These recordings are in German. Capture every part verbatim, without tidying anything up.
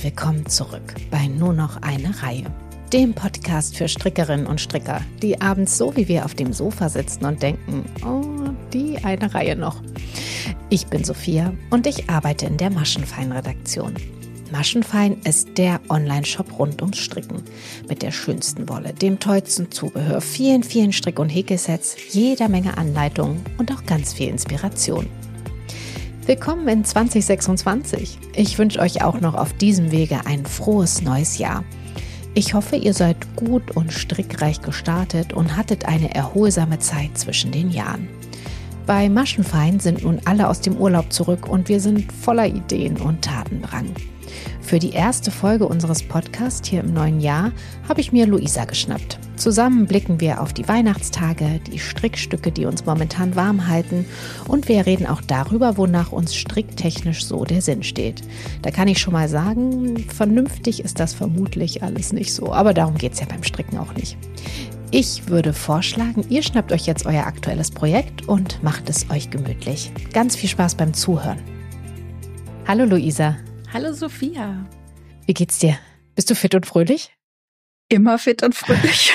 und willkommen zurück bei Nur noch eine Reihe, dem Podcast für Strickerinnen und Stricker, die abends so wie wir auf dem Sofa sitzen und denken, oh, die eine Reihe noch. Ich bin Sophia und ich arbeite in der Maschenfein-Redaktion. Maschenfein ist der Online-Shop rund ums Stricken. Mit der schönsten Wolle, dem tollsten Zubehör, vielen, vielen Strick- und Häkelsets, jeder Menge Anleitungen und auch ganz viel Inspiration. Willkommen in zwanzig sechsundzwanzig. Ich wünsche euch auch noch auf diesem Wege ein frohes neues Jahr. Ich hoffe, ihr seid gut und strickreich gestartet und hattet eine erholsame Zeit zwischen den Jahren. Bei Maschenfein sind nun alle aus dem Urlaub zurück und wir sind voller Ideen und Tatendrang. Für die erste Folge unseres Podcasts hier im neuen Jahr habe ich mir Luisa geschnappt. Zusammen blicken wir auf die Weihnachtstage, die Strickstücke, die uns momentan warm halten, und wir reden auch darüber, wonach uns stricktechnisch so der Sinn steht. Da kann ich schon mal sagen, vernünftig ist das vermutlich alles nicht so, aber darum geht es ja beim Stricken auch nicht. Ich würde vorschlagen, ihr schnappt euch jetzt euer aktuelles Projekt und macht es euch gemütlich. Ganz viel Spaß beim Zuhören. Hallo Luisa. Hallo Sophia. Wie geht's dir? Bist du fit und fröhlich? Immer fit und fröhlich.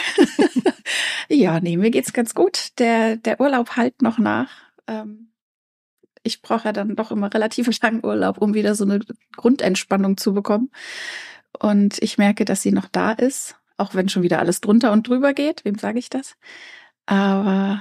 Ja, nee, mir geht's ganz gut. Der, der Urlaub halt noch nach. Ähm, ich brauche ja dann doch immer relativ langen Urlaub, um wieder so eine Grundentspannung zu bekommen. Und ich merke, dass sie noch da ist, auch wenn schon wieder alles drunter und drüber geht. Wem sage ich das? Aber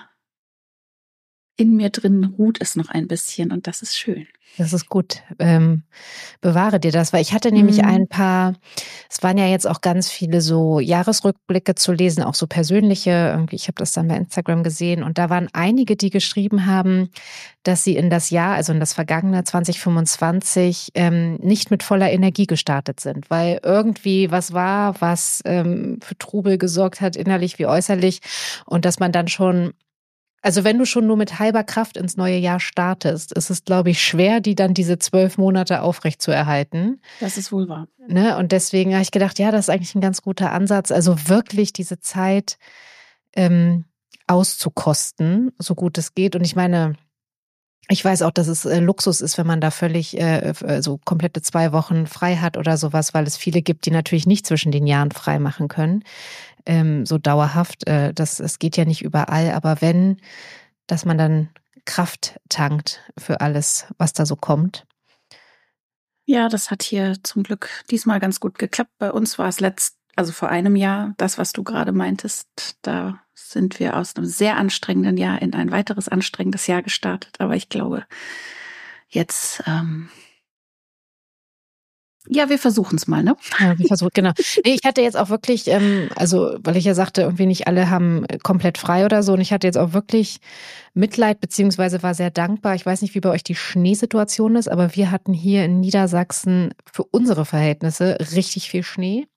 in mir drin ruht es noch ein bisschen und das ist schön. Das ist gut. Ähm, bewahre dir das, weil ich hatte nämlich Mhm. ein paar, es waren ja jetzt auch ganz viele so Jahresrückblicke zu lesen, auch so persönliche, irgendwie, ich habe das dann bei Instagram gesehen und da waren einige, die geschrieben haben, dass sie in das Jahr, also in das vergangene zwanzig fünfundzwanzig, ähm, nicht mit voller Energie gestartet sind, weil irgendwie was war, was ähm, für Trubel gesorgt hat, innerlich wie äußerlich, und dass man dann schon, also wenn du schon nur mit halber Kraft ins neue Jahr startest, ist es, glaube ich, schwer, die dann diese zwölf Monate aufrecht zu erhalten. Das ist wohl wahr. Ne? Und deswegen habe ich gedacht, ja, das ist eigentlich ein ganz guter Ansatz. Also wirklich diese Zeit ähm, auszukosten, so gut es geht. Und ich meine, ich weiß auch, dass es äh, Luxus ist, wenn man da völlig äh, so komplette zwei Wochen frei hat oder sowas, weil es viele gibt, die natürlich nicht zwischen den Jahren frei machen können. Ähm, so dauerhaft. Äh, das, es geht ja nicht überall, aber wenn, dass man dann Kraft tankt für alles, was da so kommt. Ja, das hat hier zum Glück diesmal ganz gut geklappt. Bei uns war es letzt, also vor einem Jahr, das, was du gerade meintest, da sind wir aus einem sehr anstrengenden Jahr in ein weiteres anstrengendes Jahr gestartet. Aber ich glaube, jetzt, ähm, ja, wir versuchen es mal, ne? Ja, wir versuchen, genau. Nee, ich hatte jetzt auch wirklich, ähm, also weil ich ja sagte, irgendwie nicht alle haben komplett frei oder so, und ich hatte jetzt auch wirklich Mitleid, beziehungsweise war sehr dankbar. Ich weiß nicht, wie bei euch die Schneesituation ist, aber wir hatten hier in Niedersachsen für unsere Verhältnisse richtig viel Schnee.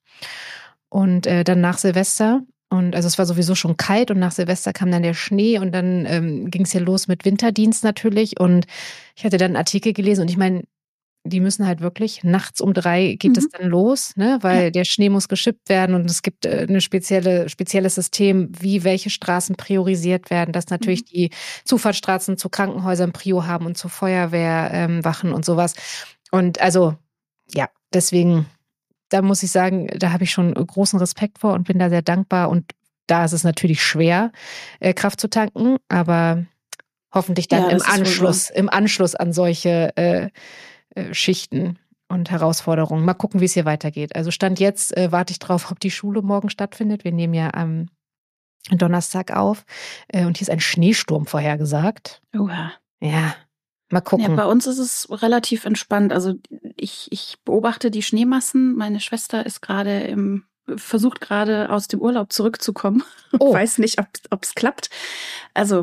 Und äh, dann nach Silvester, und also es war sowieso schon kalt, und nach Silvester kam dann der Schnee und dann ähm, ging es hier los mit Winterdienst natürlich, und ich hatte dann einen Artikel gelesen und ich meine, die müssen halt wirklich, nachts um drei geht es Mhm. dann los, ne, weil Ja. der Schnee muss geschippt werden und es gibt äh, eine spezielle, spezielles System, wie welche Straßen priorisiert werden, dass natürlich Mhm. die Zufahrtsstraßen zu Krankenhäusern Prio haben und zu Feuerwehrwachen ähm, Wachen und sowas. Und also, ja, deswegen, da muss ich sagen, da habe ich schon großen Respekt vor und bin da sehr dankbar. Und da ist es natürlich schwer, äh, Kraft zu tanken, aber hoffentlich dann Ja, im das ist wohl Anschluss, im Anschluss an solche äh, äh, Schichten und Herausforderungen. Mal gucken, wie es hier weitergeht. Also Stand jetzt äh, warte ich drauf, ob die Schule morgen stattfindet. Wir nehmen ja am Donnerstag auf äh, und hier ist ein Schneesturm vorhergesagt. Oha. Ja, mal Ja, gucken. bei uns ist es relativ entspannt. Also ich, ich beobachte die Schneemassen. Meine Schwester ist gerade im, versucht gerade aus dem Urlaub zurückzukommen. Oh. Weiß nicht, ob es klappt. Also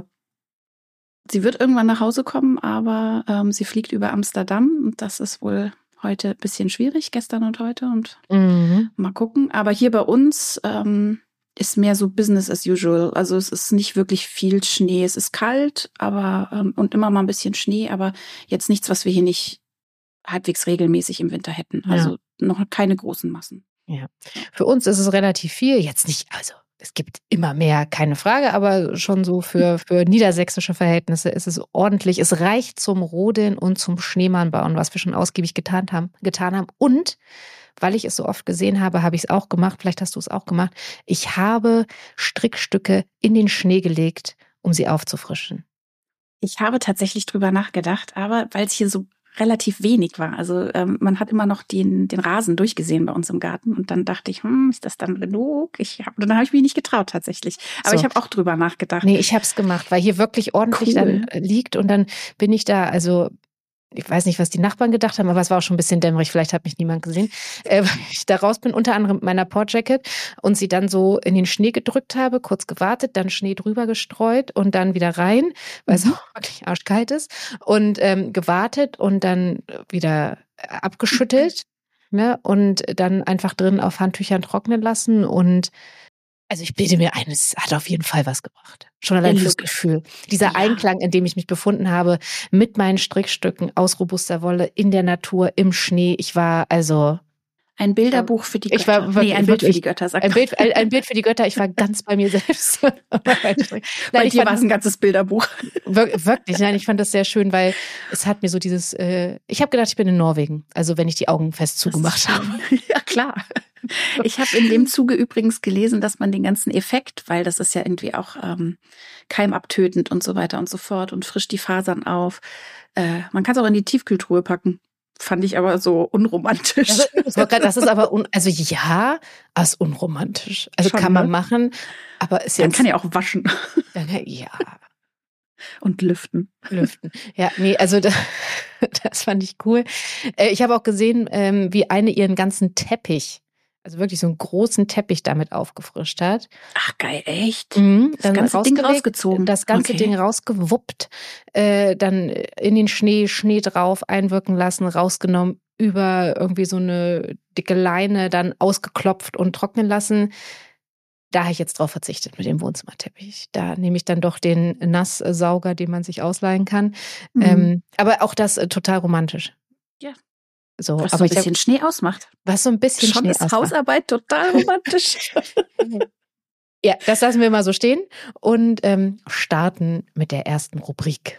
sie wird irgendwann nach Hause kommen, aber ähm, sie fliegt über Amsterdam und das ist wohl heute ein bisschen schwierig, gestern und heute, und Mhm. mal gucken. Aber hier bei uns ähm, ist mehr so Business as usual. Also es ist nicht wirklich viel Schnee. Es ist kalt, aber ähm, und immer mal ein bisschen Schnee, aber jetzt nichts, was wir hier nicht halbwegs regelmäßig im Winter hätten. Ja. Also noch keine großen Massen. Ja. Für uns ist es relativ viel, jetzt nicht, also es gibt immer mehr, keine Frage, aber schon so für, für niedersächsische Verhältnisse ist es ordentlich. Es reicht zum Rodeln und zum Schneemannbauen, was wir schon ausgiebig getan haben, getan haben. Und weil ich es so oft gesehen habe, habe ich es auch gemacht. Vielleicht hast du es auch gemacht. Ich habe Strickstücke in den Schnee gelegt, um sie aufzufrischen. Ich habe tatsächlich drüber nachgedacht, aber weil es hier so relativ wenig war. Also ähm, man hat immer noch den, den Rasen durchgesehen bei uns im Garten und dann dachte ich, hm, ist das dann genug? Ich hab, dann habe ich mich nicht getraut tatsächlich. Aber so. Ich habe auch drüber nachgedacht. Nee, ich habe es gemacht, weil hier wirklich ordentlich Cool. dann liegt und dann bin ich da, also ich weiß nicht, was die Nachbarn gedacht haben, aber es war auch schon ein bisschen dämmerig, vielleicht hat mich niemand gesehen, äh, weil ich da raus bin, unter anderem mit meiner Port-Jacket und sie dann so in den Schnee gedrückt habe, kurz gewartet, dann Schnee drüber gestreut und dann wieder rein, weil mhm. es auch wirklich arschkalt ist und ähm, gewartet und dann wieder abgeschüttelt mhm. ne, und dann einfach drin auf Handtüchern trocknen lassen und also ich bilde mir ein, es hat auf jeden Fall was gebracht. Schon allein fürs Gefühl. Dieser ja. Einklang, in dem ich mich befunden habe, mit meinen Strickstücken aus robuster Wolle, in der Natur, im Schnee. Ich war also... Ein Bilderbuch für die Götter. Ich war wirklich, nee, ein Bild für die Götter, sagt ein Bild, ein, ein Bild für die Götter. Ich war ganz bei mir selbst. Nein, bei ich dir war es ein ganzes Bilderbuch. Wirklich, nein, ich fand das sehr schön, weil es hat mir so dieses... Äh, ich habe gedacht, ich bin in Norwegen. Also wenn ich die Augen fest zugemacht habe. Ja, klar. Ich habe in dem Zuge übrigens gelesen, dass man den ganzen Effekt, weil das ist ja irgendwie auch ähm, keimabtötend und so weiter und so fort und frischt die Fasern auf. Äh, man kann es auch in die Tiefkühltruhe packen. Fand ich aber so unromantisch. Das, das ist aber, un, also ja, das ist unromantisch. Also Schon, kann man ne? machen, aber ist Man jetzt... kann ja auch waschen. Ja. Und lüften. Lüften. Ja, nee, also das, das fand ich cool. Ich habe auch gesehen, wie eine ihren ganzen Teppich, also wirklich so einen großen Teppich damit aufgefrischt hat. Ach geil, echt? Mhm, das ganze Ding rausgezogen. Das ganze okay. Ding rausgewuppt, äh, dann in den Schnee, Schnee drauf, einwirken lassen, rausgenommen, über irgendwie so eine dicke Leine dann ausgeklopft und trocknen lassen. Da habe ich jetzt drauf verzichtet mit dem Wohnzimmerteppich. Da nehme ich dann doch den Nasssauger, den man sich ausleihen kann. Mhm. Ähm, aber auch das äh, total romantisch. Ja. So, was aber so ein bisschen hab, Schnee ausmacht. Was so ein bisschen Schon Schnee ist ausmacht. Hausarbeit total romantisch. Ja, das lassen wir mal so stehen und ähm, starten mit der ersten Rubrik.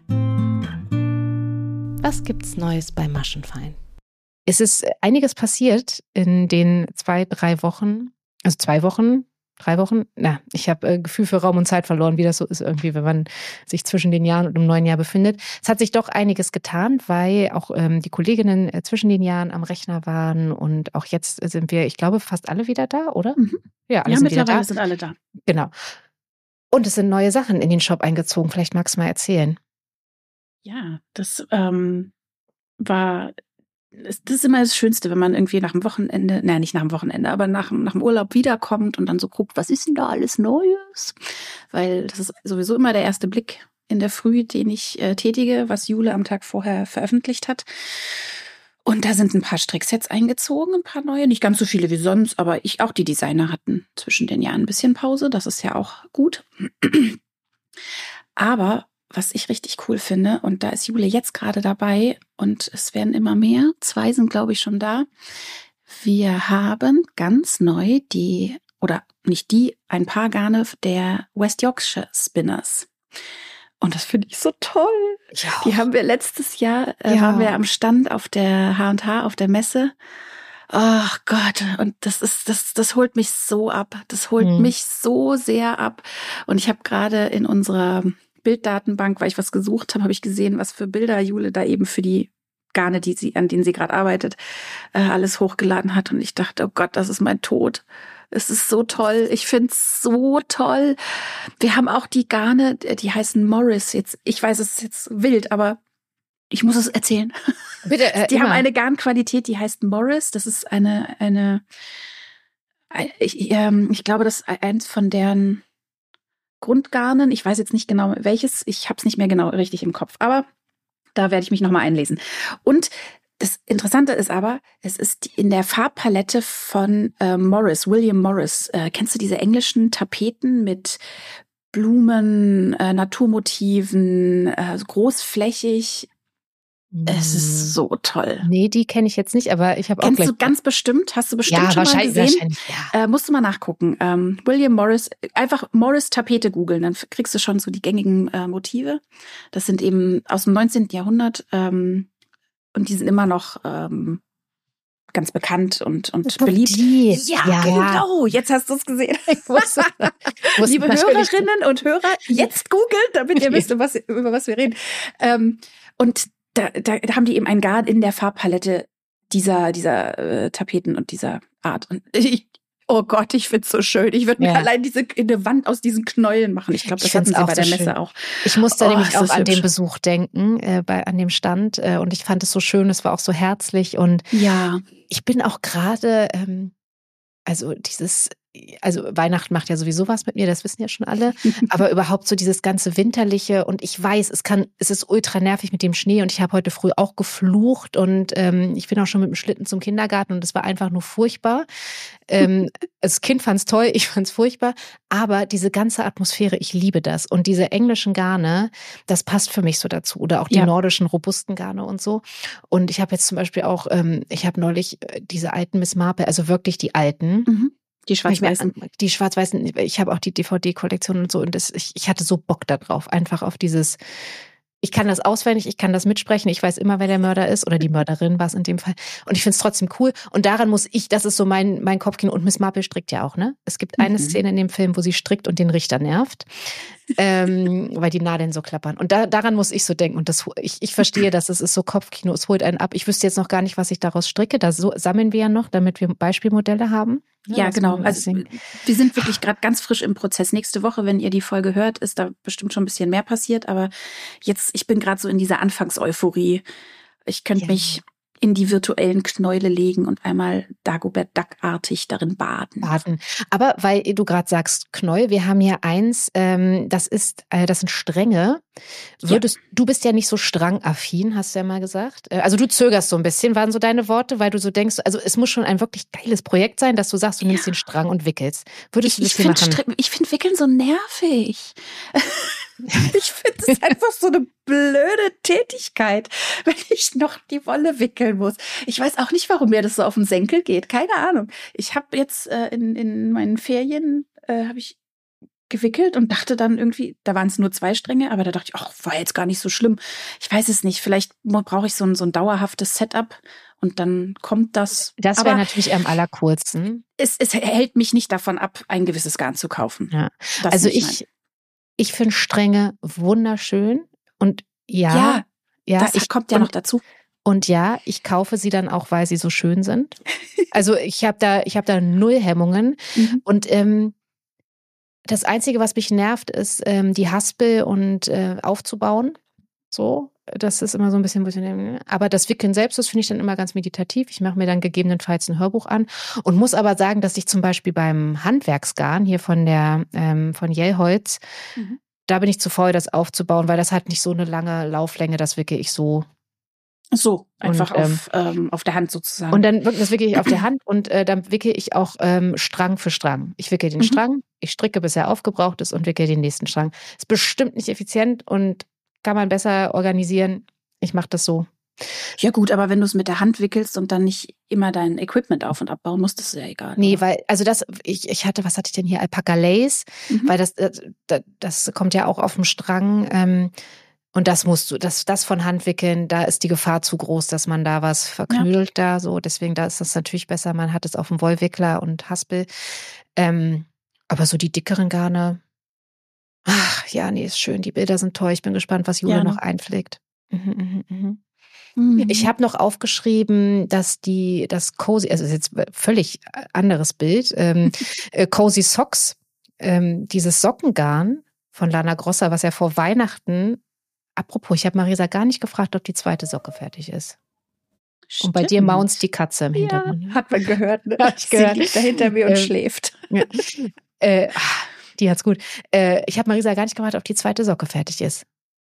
Was gibt's Neues bei Maschenfein? Es ist einiges passiert in den zwei, drei Wochen, also zwei Wochen, drei Wochen. Na, ich habe äh, Gefühl für Raum und Zeit verloren, wie das so ist irgendwie, wenn man sich zwischen den Jahren und dem neuen Jahr befindet. Es hat sich doch einiges getan, weil auch ähm, die Kolleginnen äh, zwischen den Jahren am Rechner waren und auch jetzt sind wir, ich glaube, fast alle wieder da, oder? Mhm. Ja, alle ja sind mittlerweile wieder da. sind alle da. Genau. Und es sind neue Sachen in den Shop eingezogen. Vielleicht magst du mal erzählen. Ja, das ähm, war... Das ist immer das Schönste, wenn man irgendwie nach dem Wochenende, naja, nicht nach dem Wochenende, aber nach, nach dem Urlaub wiederkommt und dann so guckt, was ist denn da alles Neues? Weil das ist sowieso immer der erste Blick in der Früh, den ich äh, tätige, was Jule am Tag vorher veröffentlicht hat. Und da sind ein paar Stricksets eingezogen, ein paar neue, nicht ganz so viele wie sonst, aber ich auch die Designer hatten zwischen den Jahren ein bisschen Pause, das ist ja auch gut. Aber was ich richtig cool finde, und da ist Jule jetzt gerade dabei und es werden immer mehr, zwei sind glaube ich schon da. Wir haben ganz neu die, oder nicht die, ein paar Garne der West Yorkshire Spinners. Und das finde ich so toll. Ja. Die haben wir letztes Jahr, äh, ja. waren wir am Stand auf der H und H, auf der Messe. Ach Gott, und das ist, das, das holt mich so ab. Das holt mhm. mich so sehr ab. Und ich habe gerade in unserer Bilddatenbank, weil ich was gesucht habe, habe ich gesehen, was für Bilder Jule da eben für die Garne, die sie, an denen sie gerade arbeitet, äh, alles hochgeladen hat. Und ich dachte, oh Gott, das ist mein Tod. Es ist so toll. Ich finde es so toll. Wir haben auch die Garne, die heißen Morris. Jetzt, ich weiß, es ist jetzt wild, aber ich muss es erzählen. Bitte, äh, die immer. haben eine Garnqualität, die heißt Morris. Das ist eine, eine, ich, ähm, ich glaube, das ist eins von deren Grundgarnen. Ich weiß jetzt nicht genau welches. Ich habe es nicht mehr genau richtig im Kopf. Aber da werde ich mich nochmal einlesen. Und das Interessante ist aber, es ist in der Farbpalette von äh, Morris, William Morris. Äh, kennst du diese englischen Tapeten mit Blumen, äh, Naturmotiven, äh, großflächig? Es ist so toll. Nee, die kenne ich jetzt nicht, aber ich habe auch Kennst gleich... du ganz bestimmt? Hast du bestimmt ja, schon mal gesehen? Wahrscheinlich, ja. Äh, musst du mal nachgucken. Ähm, William Morris, einfach Morris Tapete googeln, dann kriegst du schon so die gängigen äh, Motive. Das sind eben aus dem neunzehnten Jahrhundert ähm, und die sind immer noch ähm, ganz bekannt und, und Oh, beliebt. die. Ja, Ja. genau. Jetzt hast du es gesehen. Ich wusste, wusste Liebe natürlich- Hörerinnen und Hörer, jetzt googeln, damit ihr wisst, über was, über was wir reden. Ähm, und da, da haben die eben einen Garn in der Farbpalette dieser, dieser äh, Tapeten und dieser Art. Und ich, oh Gott, ich find's so schön. Ich würde mir Ja. allein diese eine Wand aus diesen Knäueln machen. Ich glaube, das Ich hatten find's sie auch bei so der Messe schön. auch. Ich musste Oh, nämlich ist auch das an den hübsch. Besuch denken, äh, bei, an dem Stand. Äh, und ich fand es so schön, es war auch so herzlich. Und Ja. ich bin auch gerade, ähm, also dieses, also Weihnachten macht ja sowieso was mit mir, das wissen ja schon alle. Aber überhaupt so dieses ganze Winterliche. Und ich weiß, es kann, es ist ultra nervig mit dem Schnee. Und ich habe heute früh auch geflucht. Und ähm, ich bin auch schon mit dem Schlitten zum Kindergarten. Und es war einfach nur furchtbar. ähm, das Kind fand es toll, ich fand es furchtbar. Aber diese ganze Atmosphäre, ich liebe das. Und diese englischen Garne, das passt für mich so dazu. Oder auch die Ja. nordischen robusten Garne und so. Und ich habe jetzt zum Beispiel auch, ähm, ich habe neulich äh, diese alten Miss Marple, also wirklich die alten. Mhm. Die Ich mir- schwarz-weißen. Die schwarz-weißen, ich habe auch die D V D-Kollektion und so. Und das, ich, ich hatte so Bock da drauf, einfach auf dieses, ich kann das auswendig, ich kann das mitsprechen, ich weiß immer, wer der Mörder ist oder die Mörderin war es in dem Fall. Und ich finde es trotzdem cool. Und daran muss ich, das ist so mein, mein Kopfkino. Und Miss Marple strickt ja auch, ne? Es gibt eine Mhm. Szene in dem Film, wo sie strickt und den Richter nervt, ähm, weil die Nadeln so klappern. Und da, daran muss ich so denken. Und das, ich, ich verstehe, dass es ist so Kopfkino, es holt einen ab. Ich wüsste jetzt noch gar nicht, was ich daraus stricke. Da so, sammeln wir ja noch, damit wir Beispielmodelle haben. Ja, das genau. können wir Also sehen. wir sind wirklich gerade ganz frisch im Prozess. Nächste Woche, wenn ihr die Folge hört, ist da bestimmt schon ein bisschen mehr passiert. Aber jetzt, ich bin gerade so in dieser Anfangseuphorie. Ich könnte Ja. mich in die virtuellen Knäule legen und einmal Dagobert Duck-artig darin baden. Baden. Aber weil du gerade sagst Knäuel, wir haben hier eins, ähm, das ist, äh, das sind Stränge. Würdest, du bist ja nicht so strangaffin, hast du ja mal gesagt. Äh, Also du zögerst so ein bisschen, waren so deine Worte, weil du so denkst, also es muss schon ein wirklich geiles Projekt sein, dass du sagst, du nimmst Ja. den Strang und wickelst. Würdest Ich, du ich das hier finde machen? ich find Wickeln so nervig. Ich finde es einfach so eine blöde Tätigkeit, wenn ich noch die Wolle wickeln muss. Ich weiß auch nicht, warum mir das so auf den Senkel geht. Keine Ahnung. Ich habe jetzt äh, in, in meinen Ferien äh, habe ich gewickelt und dachte dann irgendwie, da waren es nur zwei Stränge, aber da dachte ich, ach, war jetzt gar nicht so schlimm. Ich weiß es nicht. Vielleicht brauche ich so ein, so ein dauerhaftes Setup und dann kommt das. Das aber wäre natürlich am allercoolsten. es, es hält mich nicht davon ab, ein gewisses Garn zu kaufen. Ja. Das Also nicht, nein. ich, ich finde Stränge wunderschön und ja, Ja, ja, das ich kommt ja und, noch dazu. Und ja, ich kaufe sie dann auch, weil sie so schön sind. Also ich habe da, ich habe da null Hemmungen. Mhm. Und ähm, das Einzige, was mich nervt, ist ähm, die Haspel und äh, aufzubauen. So, das ist immer so ein bisschen, bisschen, aber das Wickeln selbst, das finde ich dann immer ganz meditativ. Ich mache mir dann gegebenenfalls ein Hörbuch an und muss aber sagen, dass ich zum Beispiel beim Handwerksgarn hier von der ähm, von Jellholz, Mhm. da bin ich zu faul, das aufzubauen, weil das hat nicht so eine lange Lauflänge. Das wickel ich so. So, einfach Und, auf, ähm, auf der Hand sozusagen. Und dann wirkt das wickel ich auf der Hand und äh, dann wickel ich auch ähm, Strang für Strang. Ich wickel den Mhm. Strang, ich stricke, bis er aufgebraucht ist und wickel den nächsten Strang. Ist bestimmt nicht effizient und kann man besser organisieren. Ich mache das so. Ja gut, aber wenn du es mit der Hand wickelst und dann nicht immer dein Equipment auf- und abbauen musst, ist es ja egal. Nee, oder? weil, also das, ich, ich hatte, was hatte ich denn hier? Alpaca Lace, Mhm. weil das, das, das kommt ja auch auf dem Strang. Ähm, und das musst du, das, das von Hand wickeln, da ist die Gefahr zu groß, dass man da was verknüdelt da so. Deswegen, da ist das natürlich besser. Man hat es auf dem Wollwickler und Haspel. Ähm, aber so die dickeren Garne, ach ja, nee, ist schön. Die Bilder sind toll. Ich bin gespannt, was Jule Ja, ne? noch einpflegt. Mhm, mhm, mhm. Mhm. Ich habe noch aufgeschrieben, dass die, das Cozy, also ist jetzt völlig anderes Bild, ähm, äh, Cozy Socks, ähm, dieses Sockengarn von Lana Grossa, was ja vor Weihnachten, apropos, ich habe Marisa gar nicht gefragt, ob die zweite Socke fertig ist. Und bei dir Stimmt. maunzt die Katze im Ja, Hintergrund. hat man gehört. Ne? Hat ich gehört. Sie liegt da hinter mir und Ähm, schläft. Ja. äh, ach, die hat's gut. Äh, ich habe Marisa gar nicht gefragt, ob die zweite Socke fertig ist.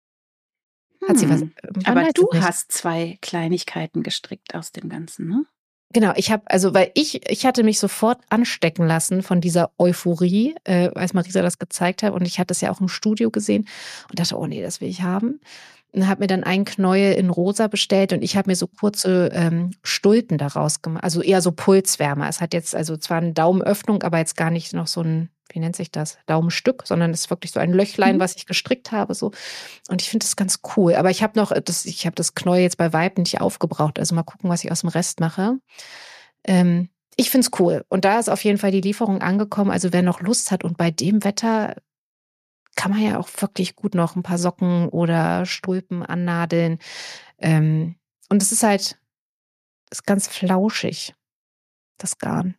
Hat sie was? Hm. Man Aber weiß du es nicht. hast zwei Kleinigkeiten gestrickt aus dem Ganzen, ne? Genau, ich habe, also weil ich, ich hatte mich sofort anstecken lassen von dieser Euphorie, äh, als Marisa das gezeigt hat. Und ich hatte es ja auch im Studio gesehen und dachte, oh nee, das will ich haben. Und habe mir dann einen Knäuel in rosa bestellt und ich habe mir so kurze ähm, Stulpen daraus gemacht, also eher so Pulswärmer. Es hat jetzt also zwar eine Daumenöffnung, aber jetzt gar nicht noch so ein, wie nennt sich das, Daumenstück, sondern es ist wirklich so ein Löchlein, Mhm. was ich gestrickt habe. So. Und ich finde das ganz cool. Aber ich habe noch, das, ich habe das Knäuel jetzt bei Weitem nicht aufgebraucht. Also mal gucken, was ich aus dem Rest mache. Ähm, ich finde es cool. Und da ist auf jeden Fall die Lieferung angekommen. Also wer noch Lust hat und bei dem Wetter kann man ja auch wirklich gut noch ein paar Socken oder Stulpen annadeln. Ähm, und es ist halt, ist ganz flauschig, das Garn.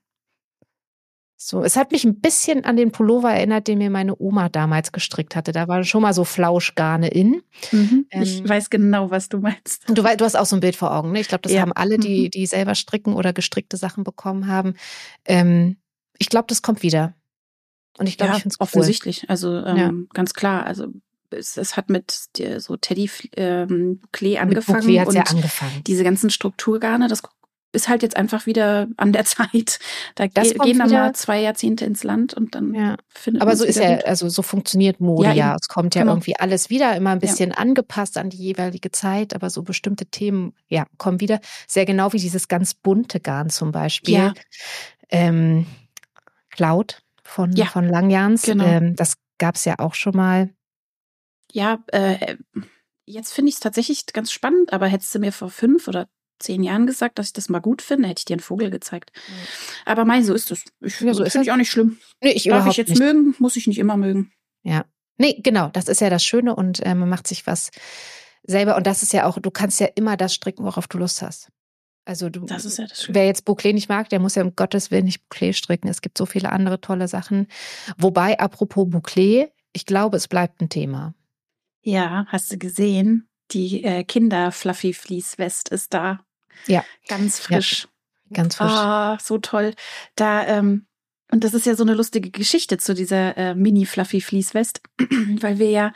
So, es hat mich ein bisschen an den Pullover erinnert, den mir meine Oma damals gestrickt hatte. Da waren schon mal so Flauschgarne in. Mhm. Ähm, ich weiß genau, was du meinst. Du, wei- du hast auch so ein Bild vor Augen, ne? Ich glaube, das Ja. haben alle, die, Mhm. die selber stricken oder gestrickte Sachen bekommen haben. Ähm, ich glaube, das kommt wieder. Und ich glaube, Ja, ich finde es cool. offensichtlich. Also ähm, Ja. ganz klar. Also es, es hat mit der, so Teddy ähm, Klee Mit angefangen Bouclé hat's und ja angefangen. diese ganzen Strukturgarne, das ist halt jetzt einfach wieder an der Zeit. Da Das ge- kommt gehen dann wieder. mal zwei Jahrzehnte ins Land und dann Ja. findet Aber man so es ist wieder ja, gut. also so funktioniert Mode Ja, ja. eben. Es kommt ja Genau. irgendwie alles wieder, immer ein Ja. bisschen angepasst an die jeweilige Zeit, aber so bestimmte Themen, ja, kommen wieder. Sehr genau wie dieses ganz bunte Garn zum Beispiel. Ja. Ähm, Cloud von, Ja, von Langjahns. genau. Ähm, das gab es ja auch schon mal. Ja, äh, jetzt finde ich es tatsächlich ganz spannend, aber hättest du mir vor fünf oder zehn Jahren gesagt, dass ich das mal gut finde, hätte ich dir einen Vogel gezeigt. Mhm. Aber mei, so ist es. Ich, Ja, so ist finde ich es. auch nicht schlimm. Nee, ich Darf überhaupt ich jetzt nicht. mögen, muss ich nicht immer mögen. Ja. Nee, genau, das ist ja das Schöne und äh, man macht sich was selber. Und das ist ja auch, du kannst ja immer das stricken, worauf du Lust hast. Also du, Das ist ja das Schöne. wer jetzt Bouclé nicht mag, der muss ja um Gottes Willen nicht Bouclé stricken. Es gibt so viele andere tolle Sachen. Wobei, apropos Bouclé, ich glaube, es bleibt ein Thema. Ja, hast du gesehen? Die äh, Kinder-Fluffy-Fleece-West ist da. Ja. Ganz frisch. Ja, ganz frisch. Ah, so toll. Da, ähm, und das ist ja so eine lustige Geschichte zu dieser äh, Mini-Fluffy-Fleece-West, weil wir ja,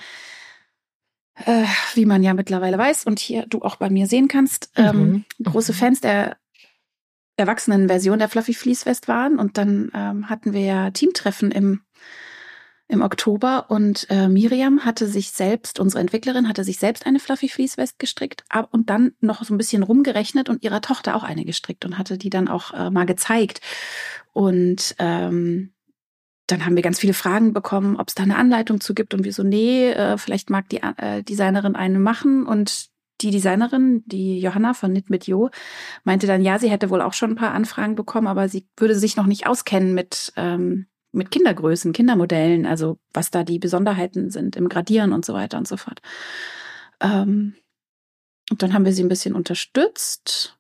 äh, wie man ja mittlerweile weiß und hier du auch bei mir sehen kannst, ähm, Mhm. große Mhm. Fans der Erwachsenen-Version der Fluffy Fleece West waren. Und dann ähm, hatten wir ja Teamtreffen im, im Oktober und äh, Miriam hatte sich selbst, unsere Entwicklerin, hatte sich selbst eine Fluffy Fleece West gestrickt ab und dann noch so ein bisschen rumgerechnet und ihrer Tochter auch eine gestrickt und hatte die dann auch äh, mal gezeigt. Und ähm, dann haben wir ganz viele Fragen bekommen, ob es da eine Anleitung zu gibt und wir so, nee, äh, vielleicht mag die äh, Designerin eine machen. Und die Designerin, die Johanna von Knit mit Jo, meinte dann, ja, sie hätte wohl auch schon ein paar Anfragen bekommen, aber sie würde sich noch nicht auskennen mit, ähm, mit Kindergrößen, Kindermodellen, also was da die Besonderheiten sind im Gradieren und so weiter und so fort. Ähm, und dann haben wir sie ein bisschen unterstützt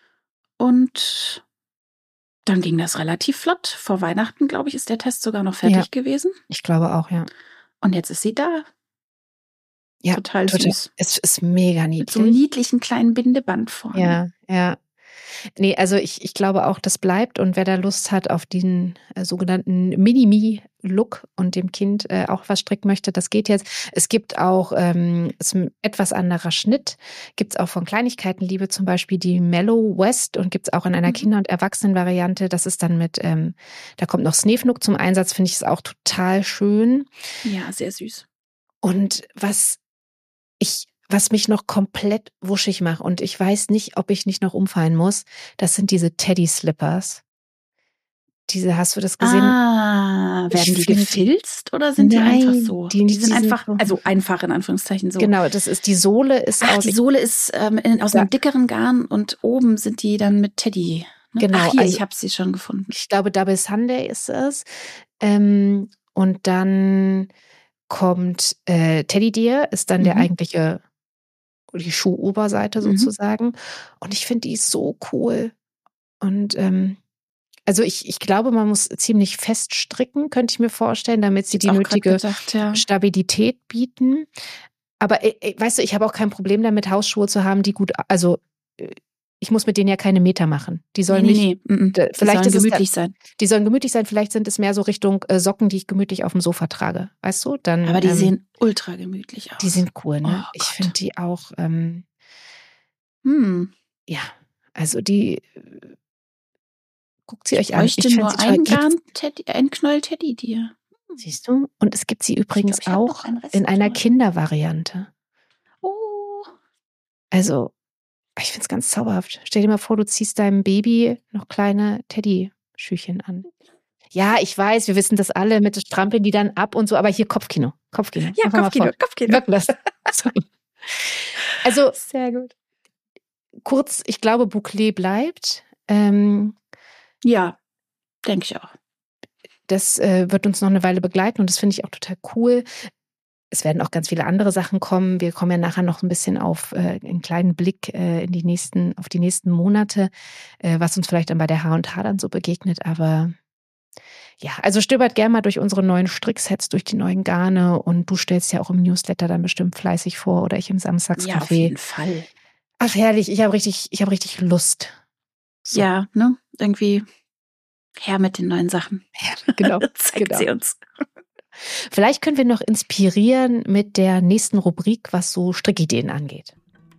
und dann ging das relativ flott. Vor Weihnachten, glaube ich, ist der Test sogar noch fertig Ja. gewesen. Ich glaube auch, ja. Und jetzt ist sie da. Ja, Total total. süß. Es ist mega Mit so einem niedlich. niedlichen kleinen Bindeband vorne. Ja, ja. Nee, also ich, ich glaube auch, das bleibt. Und wer da Lust hat auf den äh, sogenannten Mini-Me-Look und dem Kind äh, auch was stricken möchte, das geht jetzt. Es gibt auch, ähm, ist ein etwas anderer Schnitt, gibt es auch von Kleinigkeitenliebe zum Beispiel die Mellow West und gibt es auch in einer Mhm. Kinder- und Erwachsenenvariante. Das ist dann mit, ähm, da kommt noch Snefnuk zum Einsatz, finde ich es auch total schön. Ja, sehr süß. Und was ich, was mich noch komplett wuschig macht und ich weiß nicht, ob ich nicht noch umfallen muss, das sind diese Teddy-Slippers. Diese, hast du das gesehen? Ah, Ich werden die find- gefilzt oder sind die Nein, einfach so? die- Die, die sind sind einfach, so- also einfach in Anführungszeichen so. Genau, das ist die Sohle ist Ach, aus. die Sohle ist ähm, in, aus Ja. einem dickeren Garn und oben sind die dann mit Teddy. Ne? Genau, Ach, hier, also- ich habe sie schon gefunden. Ich glaube, Double Sunday ist es. Ähm, und dann kommt äh, Teddy Deer, ist dann der Mhm. eigentliche, die Schuhoberseite Mhm. sozusagen. Und ich finde die so cool. Und ähm, also ich, ich glaube, man muss ziemlich fest stricken, könnte ich mir vorstellen, damit sie Jetzt die auch grad nötige gedacht, ja. Stabilität bieten. Aber äh, äh, weißt du, ich habe auch kein Problem damit, Hausschuhe zu haben, die gut, also äh, ich muss mit denen ja keine Meter machen. Die sollen nee, nicht, nee, nee. Mm-mm. d- Die vielleicht sollen ist es gemütlich sein. die sollen gemütlich sein, vielleicht sind es mehr so Richtung äh, Socken, die ich gemütlich auf dem Sofa trage. Weißt du? Dann, Aber die ähm, sehen ultra gemütlich aus. die sind cool, ne? Oh ich Gott. finde die auch, ähm, Hm. ja, also die äh, guckt sie Ich euch an. Ich bräuchte finde nur sie toll. ein Gibt's- Garn, Teddy, ein Knoll Teddy dir. Siehst du? Und es gibt sie übrigens glaub, ich hab noch auch einen Rest in einer davon. Kindervariante. Oh. Also, ich finde es ganz zauberhaft. Stell dir mal vor, du ziehst deinem Baby noch kleine Teddy-Schüchen an. Ja, ich weiß, wir wissen das alle, mit Strampeln die dann ab und so, aber hier Kopfkino. Kopfkino. Ja, Einfach mal Kopfkino, vor. Kopfkino. Wirklich. Sorry. Also, Sehr gut. kurz, ich glaube, Bouclé bleibt. Ähm, Ja, denke ich auch. Das äh, wird uns noch eine Weile begleiten und das finde ich auch total cool. Es werden auch ganz viele andere Sachen kommen. Wir kommen ja nachher noch ein bisschen auf äh, einen kleinen Blick äh, in die nächsten, auf die nächsten Monate, äh, was uns vielleicht dann bei der H und H dann so begegnet. Aber ja, also stöbert gerne mal durch unsere neuen Stricksets, durch die neuen Garne und du stellst ja auch im Newsletter dann bestimmt fleißig vor oder ich im Samstagscafé. Ja, auf jeden Fall. Ach herrlich, ich habe richtig, ich habe richtig Lust. So. Ja, ne? Irgendwie her mit den neuen Sachen. Ja, genau. Zeigt genau. sie uns. Vielleicht können wir noch inspirieren mit der nächsten Rubrik, was so Strickideen angeht.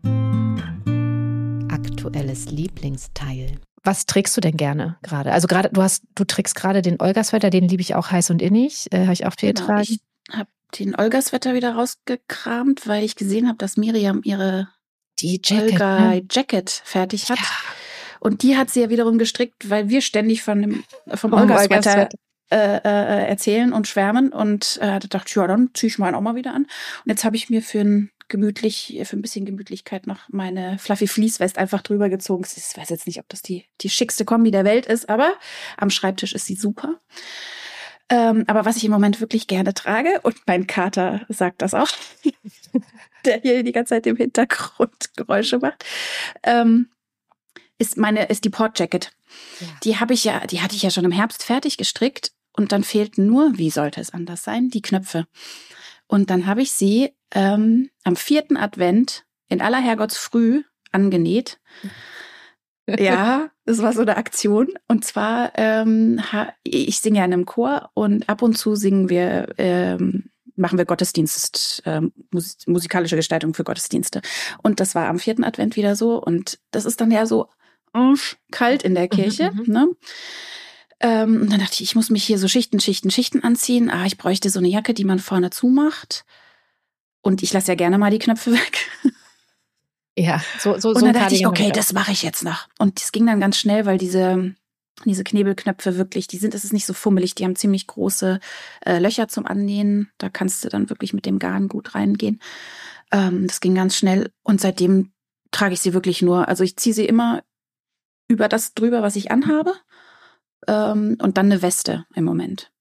Aktuelles Lieblingsteil. Was trägst du denn gerne gerade? Also gerade, du hast, du trägst gerade den Olga-Sweater, den liebe ich auch heiß und innig. Äh, habe ich auch viel Genau, getragen. ich habe den Olga-Sweater wieder rausgekramt, weil ich gesehen habe, dass Miriam ihre die Jacket, Olga-Jacket ne? fertig hat. Ja. Und die hat sie ja wiederum gestrickt, weil wir ständig von dem, vom Olga-Sweater äh, äh, erzählen und schwärmen. Und äh, da dachte ich, ja, dann ziehe ich meinen auch mal wieder an. Und jetzt habe ich mir für ein gemütlich, für ein bisschen Gemütlichkeit noch meine Fluffy Fleece-West einfach drüber gezogen. Ich weiß jetzt nicht, ob das die, die schickste Kombi der Welt ist, aber am Schreibtisch ist sie super. Ähm, aber was ich im Moment wirklich gerne trage, und mein Kater sagt das auch, der hier die ganze Zeit im Hintergrund Geräusche macht, ähm, ist meine, ist die Port Jacket. Ja. Die habe ich ja, die hatte ich ja schon im Herbst fertig gestrickt und dann fehlten nur, wie sollte es anders sein, die Knöpfe. Und dann habe ich sie ähm, am vierten Advent in aller Herrgottsfrüh angenäht. Ja, das war so eine Aktion. Und zwar, ähm, ich singe ja in einem Chor und ab und zu singen wir, ähm, machen wir Gottesdienst, ähm, mus- musikalische Gestaltung für Gottesdienste. Und das war am vierten Advent wieder so. Und das ist dann ja so äh, kalt in der Kirche, mhm, ne? Ähm, und dann dachte ich, ich muss mich hier so Schichten, Schichten, Schichten anziehen. Ah, ich bräuchte so eine Jacke, die man vorne zumacht. Und ich lasse ja gerne mal die Knöpfe weg. Ja, so, so, und so dann dachte ich, okay, das mache ich jetzt noch. Und das ging dann ganz schnell, weil diese, diese Knebelknöpfe wirklich, die sind, es ist nicht so fummelig, die haben ziemlich große äh, Löcher zum Annähen. Da kannst du dann wirklich mit dem Garn gut reingehen. Ähm, das ging ganz schnell und seitdem trage ich sie wirklich nur. Also ich ziehe sie immer über das drüber, was ich anhabe. Ähm, und dann eine Weste im Moment.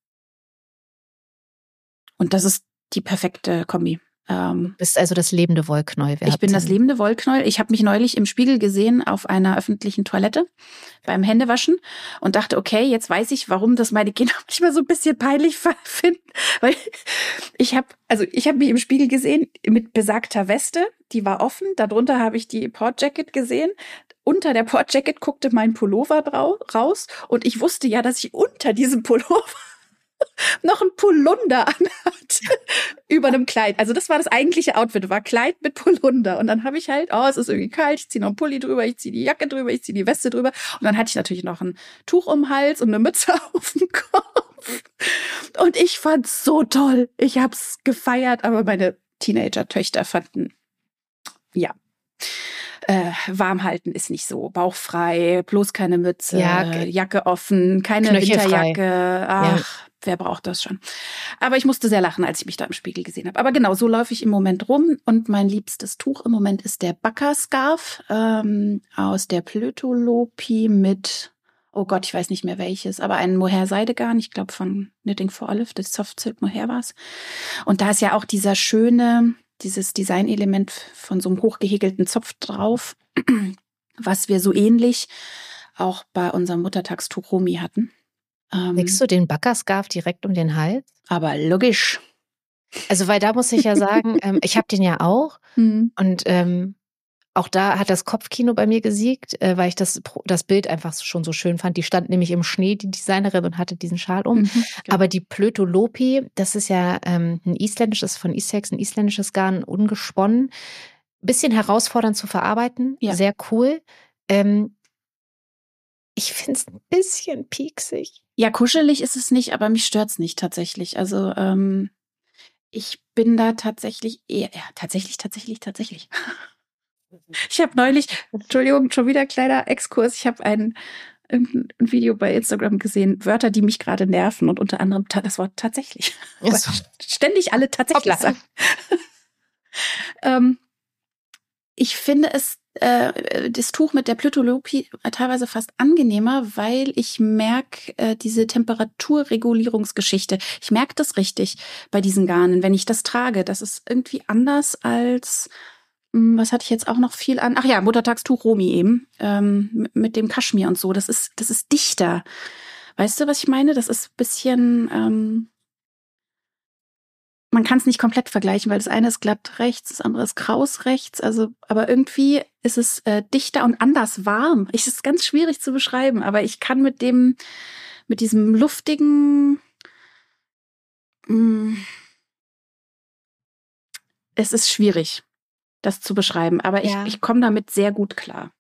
Und das ist die perfekte Kombi. Du bist also das lebende Wollknäuel. Ich bin das lebende Wollknäuel. Ich habe mich neulich im Spiegel gesehen auf einer öffentlichen Toilette beim Händewaschen und dachte, okay, jetzt weiß ich, warum das meine Kinder manchmal so ein bisschen peinlich finden. Weil ich habe, also ich habe mich im Spiegel gesehen mit besagter Weste, die war offen. Darunter habe ich die Port Jacket gesehen. Unter der Port Jacket guckte mein Pullover raus und ich wusste ja, dass ich unter diesem Pullover noch ein Polunder anhat über einem Kleid. Also das war das eigentliche Outfit, war Kleid mit Polunder. Und dann habe ich halt, oh, es ist irgendwie kalt, ich ziehe noch einen Pulli drüber, ich ziehe die Jacke drüber, ich ziehe die Weste drüber. Und dann hatte ich natürlich noch ein Tuch um den Hals und eine Mütze auf dem Kopf. Und ich fand's so toll. Ich hab's gefeiert, aber meine Teenager-Töchter fanden, ja, Äh, warm halten ist nicht so. Bauchfrei, bloß keine Mütze, ja, Jacke offen, keine Winterjacke. Ach, ja. Wer braucht das schon? Aber ich musste sehr lachen, als ich mich da im Spiegel gesehen habe. Aber genau, so laufe ich im Moment rum. Und mein liebstes Tuch im Moment ist der Backerscarf ähm, aus der Plötolopi mit, oh Gott, ich weiß nicht mehr welches, aber ein Mohair-Seidegarn, ich glaube von Knitting for Olive, das Soft Silk Mohair war es. Und da ist ja auch dieser schöne, dieses Designelement von so einem hochgehäkelten Zopf drauf, was wir so ähnlich auch bei unserem Muttertagstuch Romi hatten. Ähm, Legst du den Backerscarf direkt um den Hals? Aber logisch. Also, weil da muss ich ja sagen, ähm, ich habe den ja auch mhm. und ähm, auch da hat das Kopfkino bei mir gesiegt, äh, weil ich das, das Bild einfach schon so schön fand. Die stand nämlich im Schnee, die Designerin, und hatte diesen Schal um. Mhm, genau. Aber die Plötolopi, das ist ja ähm, ein isländisches, von Issex, ein isländisches Garn, ungesponnen. Bisschen herausfordernd zu verarbeiten, ja. Sehr cool. Ähm, ich finde es ein bisschen pieksig. Ja, kuschelig ist es nicht, aber mich stört's nicht tatsächlich. Also ähm, ich bin da tatsächlich eher, ja, tatsächlich, tatsächlich, tatsächlich. Ich habe neulich, Entschuldigung, schon wieder kleiner Exkurs, ich habe ein, ein Video bei Instagram gesehen, Wörter, die mich gerade nerven, und unter anderem das Wort tatsächlich. Also, ständig alle tatsächlich sagen. ähm, ich finde es äh, das Tuch mit der Plötulopi teilweise fast angenehmer, weil ich merke äh, diese Temperaturregulierungsgeschichte. Ich merke das richtig bei diesen Garnen, wenn ich das trage. Das ist irgendwie anders als, mh, was hatte ich jetzt auch noch viel an? Ach ja, Muttertagstuch Romy eben, ähm, mit, mit dem Kaschmir und so. Das ist, das ist dichter. Weißt du, was ich meine? Das ist ein bisschen, ähm, man kann es nicht komplett vergleichen, weil das eine ist glatt rechts, das andere ist kraus rechts. Also, aber irgendwie ist es äh, dichter und anders warm. Es ist ganz schwierig zu beschreiben, aber ich kann mit dem, mit diesem luftigen, mh, es ist schwierig, das zu beschreiben, aber ich, Ja. ich komme damit sehr gut klar.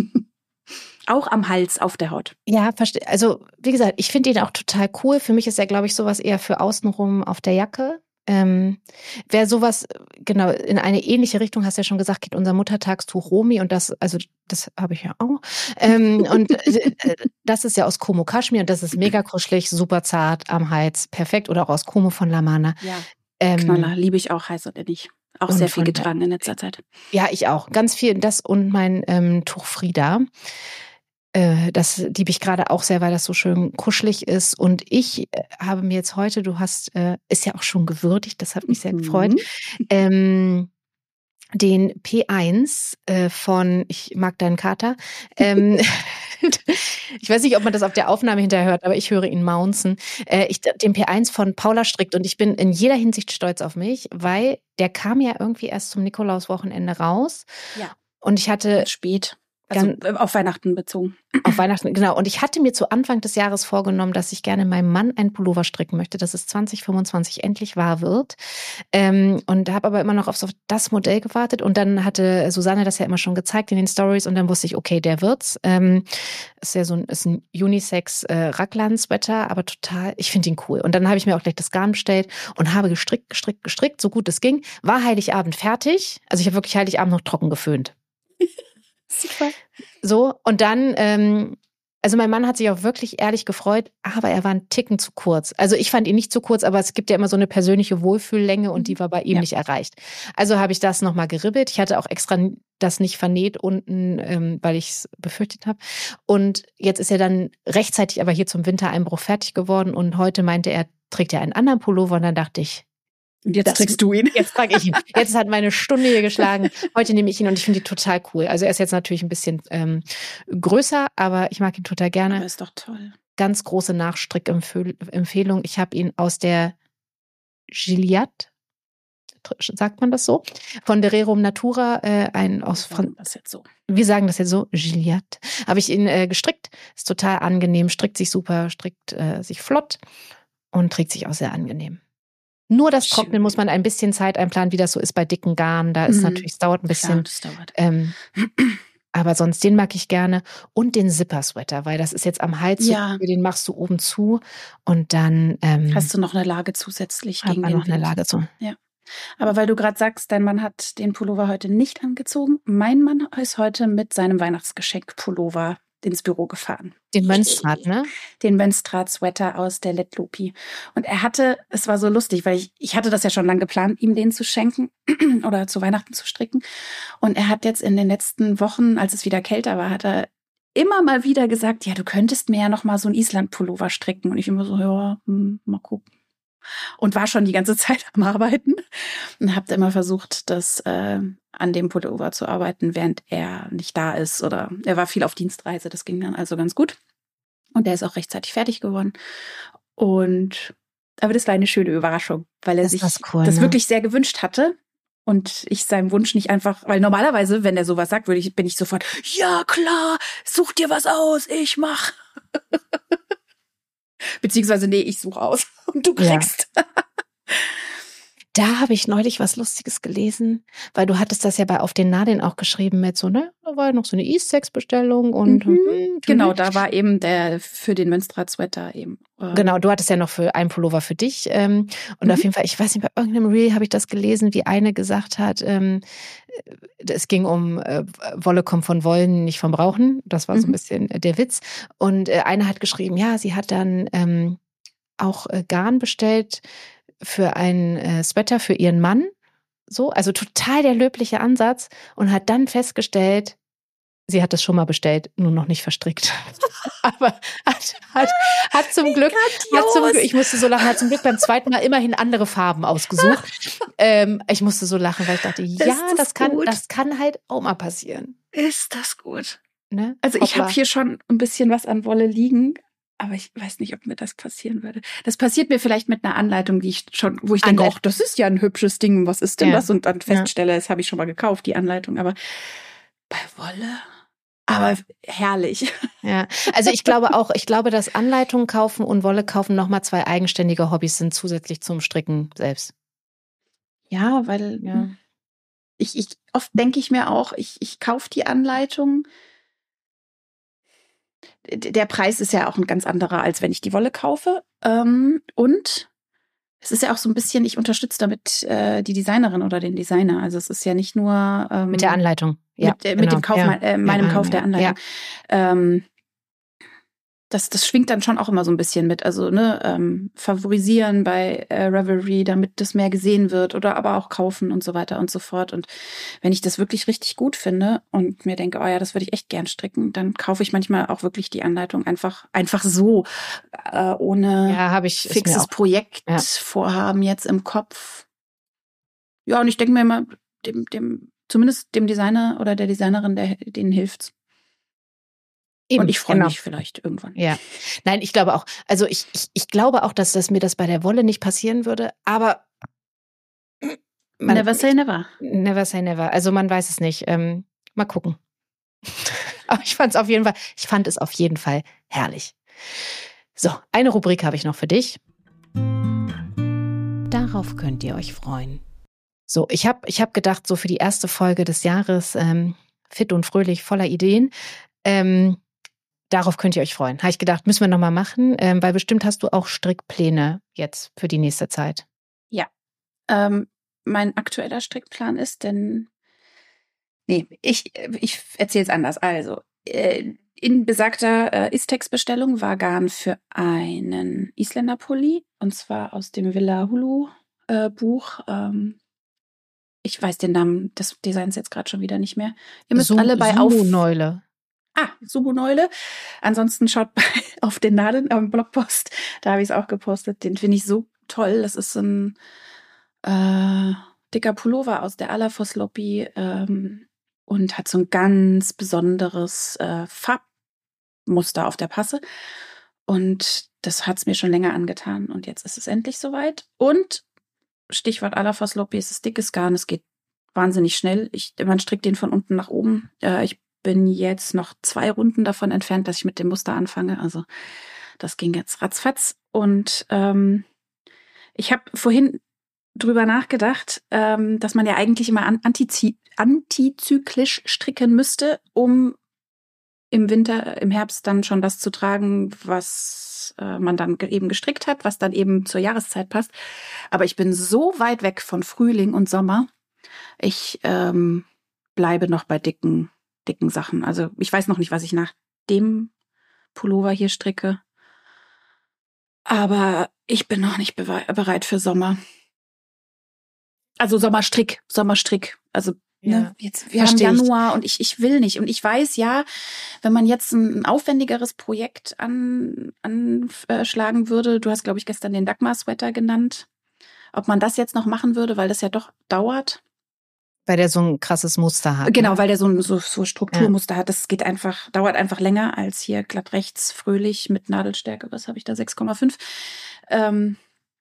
Auch am Hals, auf der Haut. Ja, verstehe. Also, wie gesagt, ich finde ihn auch total cool. Für mich ist er, glaube ich, sowas eher für außenrum auf der Jacke. Ähm, wer sowas, genau, in eine ähnliche Richtung, hast du ja schon gesagt, geht unser Muttertagstuch Romy und das, also das habe ich ja auch. Ähm, und äh, das ist ja aus Como Kaschmir und das ist mega kuschelig, super zart am Hals, perfekt. Oder auch aus Como von Lamana. Ja, Ähm, Knaller, liebe ich auch, heiß oder nicht. Auch und sehr viel von der- getragen in letzter Zeit. Ja, ich auch. Ganz viel. Das und mein ähm, Tuch Frida. Äh, das liebe ich gerade auch sehr, weil das so schön kuschelig ist. Und ich äh, habe mir jetzt heute, du hast, äh, ist ja auch schon gewürdigt, das hat mich sehr gefreut, Mhm. ähm, den P eins äh, von Ich mag deinen Kater. Ähm, ich weiß nicht, ob man das auf der Aufnahme hinterher hört, aber ich höre ihn maunzen. Äh, ich, den P eins von Paula Strickt und ich bin in jeder Hinsicht stolz auf mich, weil der kam ja irgendwie erst zum Nikolauswochenende raus. Ja. Und ich hatte Spät. Also Ganz- äh, auf Weihnachten bezogen. auf Weihnachten, genau. Und ich hatte mir zu Anfang des Jahres vorgenommen, dass ich gerne meinem Mann einen Pullover stricken möchte, dass es zwanzig fünfundzwanzig endlich wahr wird. Ähm, und habe aber immer noch auf so das Modell gewartet. Und dann hatte Susanne das ja immer schon gezeigt in den Stories. Und dann wusste ich, okay, der wird's. Ähm, ist ja so ein, ist ein Unisex äh, Raglan-Sweater, aber total, ich finde ihn cool. Und dann habe ich mir auch gleich das Garn bestellt und habe gestrickt, gestrickt, gestrickt, so gut es ging. War Heiligabend fertig. Also ich habe wirklich Heiligabend noch trocken geföhnt. Super. So, und dann, ähm, also mein Mann hat sich auch wirklich ehrlich gefreut, aber er war einen Ticken zu kurz. Also ich fand ihn nicht zu kurz, aber es gibt ja immer so eine persönliche Wohlfühllänge und die war bei ihm Ja. nicht erreicht. Also habe ich das nochmal geribbelt. Ich hatte auch extra das nicht vernäht unten, ähm, weil ich es befürchtet habe. Und jetzt ist er dann rechtzeitig aber hier zum Wintereinbruch fertig geworden und heute meinte er, trägt er einen anderen Pullover und dann dachte ich, Und jetzt Das- trägst du ihn. jetzt trage ich ihn. Jetzt hat meine Stunde hier geschlagen. Heute nehme ich ihn und ich finde ihn total cool. Also er ist jetzt natürlich ein bisschen ähm, größer, aber ich mag ihn total gerne. Aber ist doch toll. Ganz große Nachstrickempfehlung. Ich habe ihn aus der Gilliatte, sagt man das so? Von der Rerum Natura, äh, ein aus Wir Fran- sagen das jetzt so. wir sagen das jetzt so, Gilliatte. Habe ich ihn äh, gestrickt. Ist total angenehm, strickt sich super, strickt äh, sich flott und trägt sich auch sehr angenehm. Nur das Schön. Trocknen muss man ein bisschen Zeit einplanen, wie das so ist bei dicken Garn. Da ist Mhm. natürlich, es dauert ein Klar, bisschen. das dauert. Ähm, aber sonst, den mag ich gerne. Und den Zipper-Sweater, weil das ist jetzt am Hals, so, Ja. den machst du oben zu und dann ähm, Hast du noch eine Lage zusätzlich hat gegen man den noch eine Wind? Lage zu. Aber weil du gerade sagst, dein Mann hat den Pullover heute nicht angezogen. Mein Mann ist heute mit seinem Weihnachtsgeschenk-Pullover ins Büro gefahren. Den Mönstrat, ne? Den Mönstrat-Sweater aus der Letlopi. Und er hatte, es war so lustig, weil ich, ich hatte das ja schon lange geplant, ihm den zu schenken oder zu Weihnachten zu stricken. Und er hat jetzt in den letzten Wochen, als es wieder kälter war, hat er immer mal wieder gesagt, ja, du könntest mir ja noch mal so einen Island-Pullover stricken. Und ich immer so, ja, hm, mal gucken. Und war schon die ganze Zeit am Arbeiten und habe immer versucht, das äh, an dem Pullover zu arbeiten, während er nicht da ist. Oder er war viel auf Dienstreise, das ging dann also ganz gut. Und der ist auch rechtzeitig fertig geworden. Und aber das war eine schöne Überraschung, weil er Das sich ist cool, das ne? wirklich sehr gewünscht hatte. Und ich seinem Wunsch nicht einfach, weil normalerweise, wenn er sowas sagt, würde ich, bin ich sofort, ja klar, such dir was aus, ich mach. Beziehungsweise, nee, ich suche aus und du Ja. kriegst. Da habe ich neulich was Lustiges gelesen, weil du hattest das ja bei Auf den Nadeln auch geschrieben mit so, ne? Da war ja noch so eine East-Sex-Bestellung und Mhm. hm, Genau, hm. da war eben der für den Mönstrat-Sweater eben. äh, Genau, du hattest ja noch für einen Pullover für dich. Ähm, und Mhm. auf jeden Fall, ich weiß nicht, bei irgendeinem Reel habe ich das gelesen, wie eine gesagt hat, ähm, äh, es ging um äh, Wolle kommt von Wollen, nicht vom Brauchen. Das war so ein Mhm. bisschen äh, der Witz. Und äh, eine hat geschrieben, ja, sie hat dann ähm, auch äh, Garn bestellt für einen äh, Sweater für ihren Mann. So, also total der löbliche Ansatz und hat dann festgestellt, sie hat das schon mal bestellt, nur noch nicht verstrickt. Aber hat, hat, hat zum Glück, hat zum Glück, ich musste so lachen, hat zum Glück beim zweiten Mal immerhin andere Farben ausgesucht. ähm, ich musste so lachen, weil ich dachte, ja, das, das kann, das kann halt auch mal passieren. Ist das gut? Ne? Also ich habe hier schon ein bisschen was an Wolle liegen, aber ich weiß nicht, ob mir das passieren würde. Das passiert mir vielleicht mit einer Anleitung, die ich schon, wo ich denke, ach, das ist ja ein hübsches Ding, was ist denn ja. das? Und dann feststelle, ja. das habe ich schon mal gekauft, die Anleitung. Aber bei Wolle, aber herrlich. Ja, also ich glaube auch, ich glaube, dass Anleitungen kaufen und Wolle kaufen nochmal zwei eigenständige Hobbys sind, zusätzlich zum Stricken selbst. Ja, weil ja. Ich, ich oft denke ich mir auch, ich, ich kaufe die Anleitung. Der Preis ist ja auch ein ganz anderer, als wenn ich die Wolle kaufe. Ähm, und es ist ja auch so ein bisschen, ich unterstütze damit äh, die Designerin oder den Designer. Also es ist ja nicht nur ähm, mit der Anleitung, ja, mit, äh, genau. mit dem Kauf, ja. äh, meinem ja, Kauf der Anleitung. Ja. Ähm, das, das schwingt dann schon auch immer so ein bisschen mit. Also ne, ähm, favorisieren bei äh, Ravelry, damit das mehr gesehen wird oder aber auch kaufen und so weiter und so fort. Und wenn ich das wirklich richtig gut finde und mir denke, oh ja, das würde ich echt gern stricken, dann kaufe ich manchmal auch wirklich die Anleitung einfach einfach so, äh, ohne ja, hab ich, fixes Projektvorhaben ja. jetzt im Kopf. Ja, und ich denke mir immer, dem, dem, zumindest dem Designer oder der Designerin, der, denen hilft's. Eben, und ich freue genau. mich vielleicht irgendwann. Ja, nein, ich glaube auch. Also ich, ich, ich glaube auch, dass das mir das bei der Wolle nicht passieren würde. Aber man, never say never. Never say never. Also man weiß es nicht. Ähm, mal gucken. Aber ich fand es auf jeden Fall. Ich fand es auf jeden Fall herrlich. So, eine Rubrik habe ich noch für dich. Darauf könnt ihr euch freuen. So, ich habe, ich habe gedacht, so für die erste Folge des Jahres ähm, fit und fröhlich, voller Ideen. Ähm, Darauf könnt ihr euch freuen. Habe ich gedacht, müssen wir nochmal machen, ähm, weil bestimmt hast du auch Strickpläne jetzt für die nächste Zeit. Ja, ähm, mein aktueller Strickplan ist, denn, nee, ich, ich erzähle es anders. Also, äh, in besagter äh, Istex-Bestellung war Garn für einen Isländer-Pulli, und zwar aus dem Villa Hulu äh, Buch. Ähm, ich weiß den Namen des Designs jetzt gerade schon wieder nicht mehr. Ihr müsst Su- alle bei auf... Neule. Ah, Subu-Neule. Ansonsten schaut bei, auf den Nadeln am Blogpost. Da habe ich es auch gepostet. Den finde ich so toll. Das ist so ein äh, dicker Pullover aus der Alafoss-Lobby ähm, und hat so ein ganz besonderes äh, Farbmuster auf der Passe. Und das hat es mir schon länger angetan. Und jetzt ist es endlich soweit. Und Stichwort Alafoss-Lobby, es ist dickes Garn. Es geht wahnsinnig schnell. Ich, man strickt den von unten nach oben. Äh, ich bin jetzt noch zwei Runden davon entfernt, dass ich mit dem Muster anfange. Also das ging jetzt ratzfatz. Und ähm, ich habe vorhin drüber nachgedacht, ähm, dass man ja eigentlich immer an, antizy- antizyklisch stricken müsste, um im Winter, im Herbst dann schon das zu tragen, was äh, man dann ge- eben gestrickt hat, was dann eben zur Jahreszeit passt. Aber ich bin so weit weg von Frühling und Sommer. Ich ähm, bleibe noch bei dicken dicken Sachen. Also ich weiß noch nicht, was ich nach dem Pullover hier stricke. Aber ich bin noch nicht bewe- bereit für Sommer. Also Sommerstrick, Sommerstrick. Also ja, ne, jetzt wir haben Januar und ich ich will nicht. Und ich weiß ja, wenn man jetzt ein aufwendigeres Projekt an anschlagen würde, du hast, glaube ich, gestern den Dagmar-Sweater genannt, ob man das jetzt noch machen würde, weil das ja doch dauert. Weil der so ein krasses Muster hat. Genau, ne? weil der so ein so, so Strukturmuster ja. hat. Das geht einfach, dauert einfach länger als hier glatt rechts, fröhlich mit Nadelstärke. Was habe ich da? sechs Komma fünf. Ähm,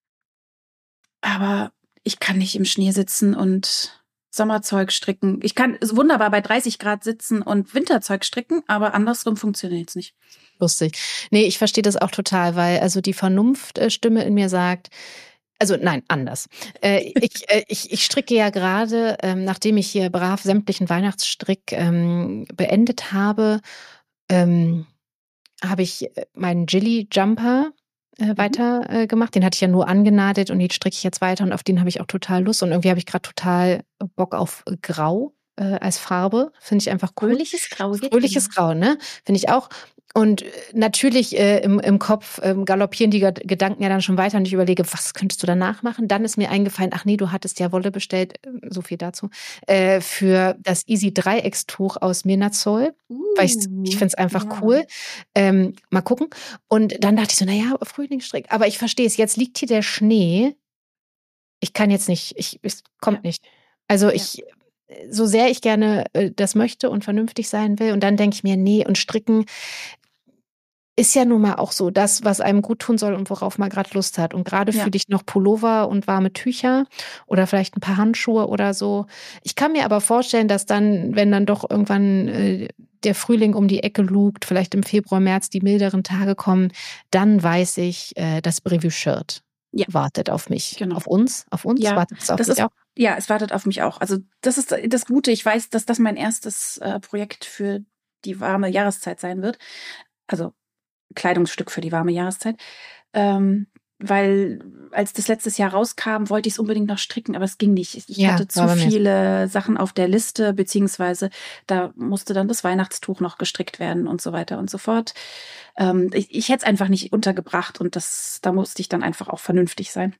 aber ich kann nicht im Schnee sitzen und Sommerzeug stricken. Ich kann wunderbar bei dreißig Grad sitzen und Winterzeug stricken, aber andersrum funktioniert es nicht. Lustig. Nee, ich verstehe das auch total, weil also die Vernunftstimme in mir sagt, also nein, anders. Äh, ich, äh, ich, ich stricke ja gerade, ähm, nachdem ich hier brav sämtlichen Weihnachtsstrick ähm, beendet habe, ähm, habe ich meinen Jilly Jumper äh, mhm. weiter äh, gemacht. Den hatte ich ja nur angenadelt und den stricke ich jetzt weiter und auf den habe ich auch total Lust. Und irgendwie habe ich gerade total Bock auf Grau äh, als Farbe. Finde ich einfach cool. Fröhliches Grau. Fröhliches Grau, ne? Finde ich auch. Und natürlich äh, im, im Kopf ähm, galoppieren die Ged- Gedanken ja dann schon weiter und ich überlege, was könntest du danach machen? Dann ist mir eingefallen, ach nee, du hattest ja Wolle bestellt, so viel dazu, äh, für das Easy Dreieckstuch aus Mirnazol. Uh, weil ich, ich finde es einfach ja. cool. Ähm, mal gucken. Und dann dachte ich so, naja, Frühlingsstrick. Aber ich verstehe es, jetzt liegt hier der Schnee. Ich kann jetzt nicht, ich, es kommt ja. nicht. Also ja. ich, so sehr ich gerne äh, das möchte und vernünftig sein will. Und dann denke ich mir, nee, und stricken ist ja nun mal auch so das, was einem gut tun soll und worauf man gerade Lust hat. Und gerade ja. fühle ich noch Pullover und warme Tücher oder vielleicht ein paar Handschuhe oder so. Ich kann mir aber vorstellen, dass dann, wenn dann doch irgendwann äh, der Frühling um die Ecke lugt, vielleicht im Februar, März die milderen Tage kommen, dann weiß ich, äh, das Brevu-Shirt ja. wartet auf mich. Genau. Auf uns? Auf uns? Ja, wartet es auf das mich ist, auch? Ja, es wartet auf mich auch. Also das ist das Gute. Ich weiß, dass das mein erstes äh, Projekt für die warme Jahreszeit sein wird. Also Kleidungsstück für die warme Jahreszeit. Ähm, weil als das letztes Jahr rauskam, wollte ich es unbedingt noch stricken, aber es ging nicht. Ich ja, hatte zu viele Sachen auf der Liste, beziehungsweise da musste dann das Weihnachtstuch noch gestrickt werden und so weiter und so fort. Ähm, ich ich hätte es einfach nicht untergebracht und das, da musste ich dann einfach auch vernünftig sein.